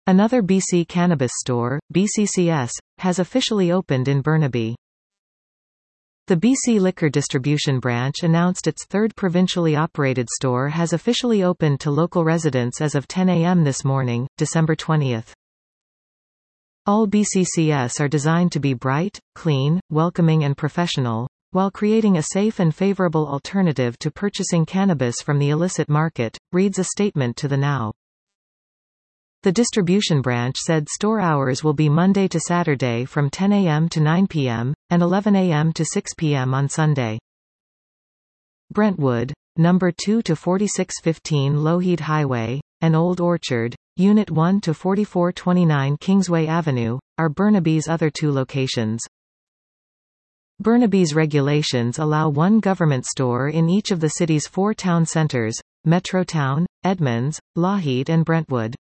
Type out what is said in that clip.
Another BC Cannabis store, BCCS, has officially opened in Burnaby. The BC Liquor Distribution Branch announced its third provincially operated store has officially opened to local residents as of 10 a.m. this morning, December 20. All BCCS are designed to be bright, clean, welcoming and professional, while creating a safe and favorable alternative to purchasing cannabis from the illicit market, reads a statement to the Now. The distribution branch said store hours will be Monday to Saturday from 10 a.m. to 9 p.m., and 11 a.m. to 6 p.m. on Sunday. Brentwood, No. 2 to 4615 Lougheed Highway, and Old Orchard, Unit 1 to 4429 Kingsway Avenue, are Burnaby's other two locations. Burnaby's regulations allow one government store in each of the city's four town centres, Metrotown, Edmonds, Lougheed and Brentwood.